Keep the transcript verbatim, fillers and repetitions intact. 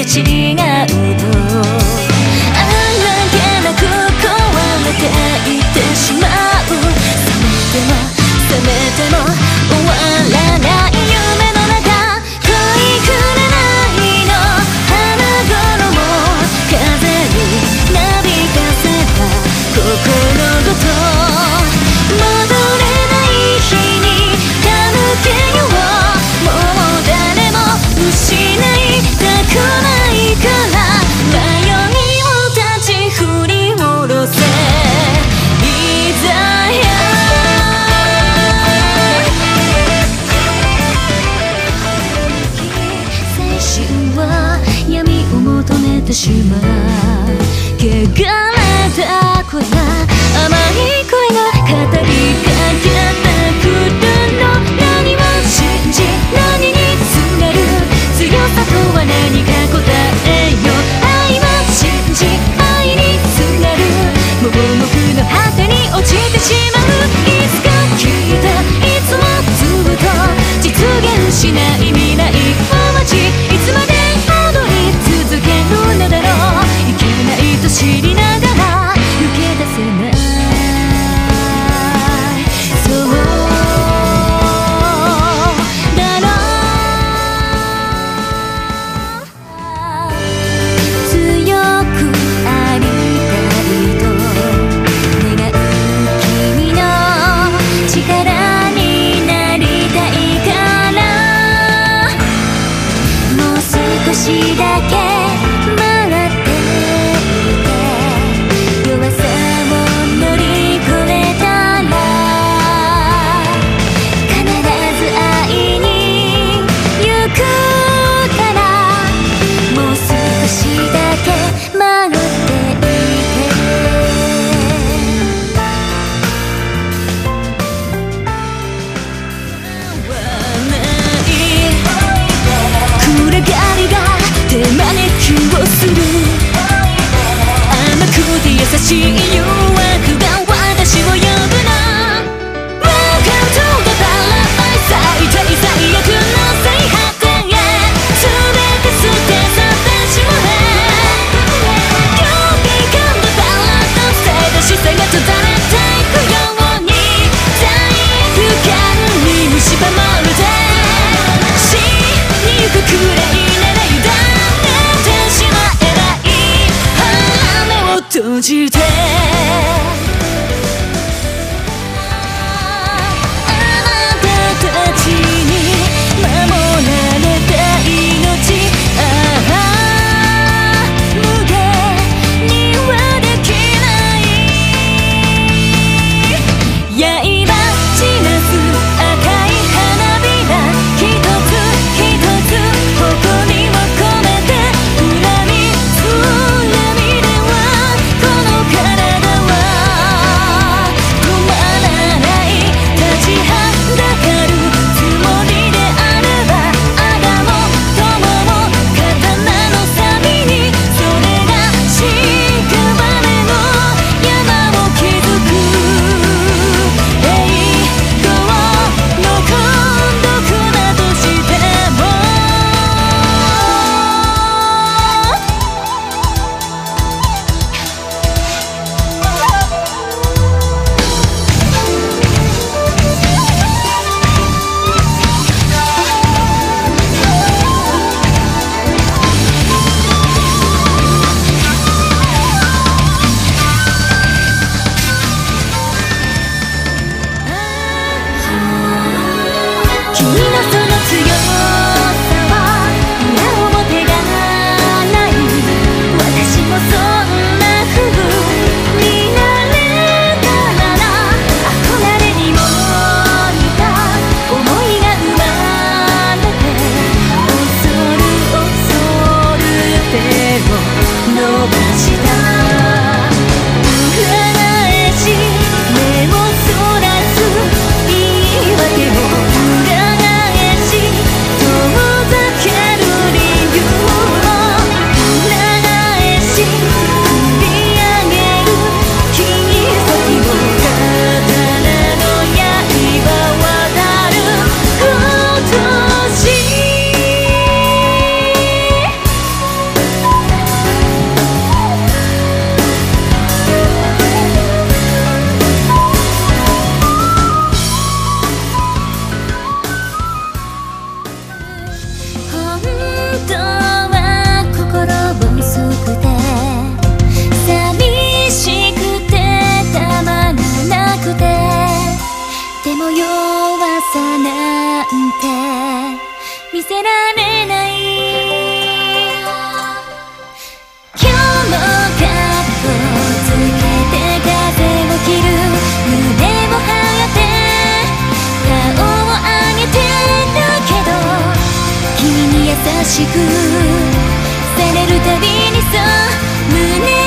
違うとあらけなく壊れていってしまう。冷めても冷めても終わらない夢の中、恋くれないの花頃も風になびかせた心ごと戻れない日に手向けよう。もう誰も失いたくないから迷いを立ち振り下ろせ。いざや最終は闇を求めてしまう。汚れた声が甘い声が語りかけてくるの。何を信じ何にすがる強さとは何か答えよ。愛を信じ愛にすがる盲目の果てに落ちてしまう。いつかきっといつもずっと実現しない未来を待ち、いつまで踊り続けるのだろう。いけないと知りながら抜け出せない。そうだろう。強くありたいと願う君の力になりたいから、もう少しだけ待っていて弱さを乗り越えたら必ず会いに行くから、もう少しだけ待っていて。暗がりが手招きをする。甘くて優しい誘惑が私を呼ぶの。 Welcome to the paradise。 最大最悪の最果てへ全て捨て去ってしまえ。 You become the paradise。 正しさが閉ざれていくように罪悪感に蝕まれて死にゆくくらいなら委ねてしまえばいい。目を閉じてあなたたちに守られた命、ああ無限にはできない。刃散らす赤い花びら一つ一つ誇りを込めて恨み恨みではこのせられない。今日もカッコつけて風を切る、胸を張って顔を上げてるけど、君に優しくされるたびにさ、胸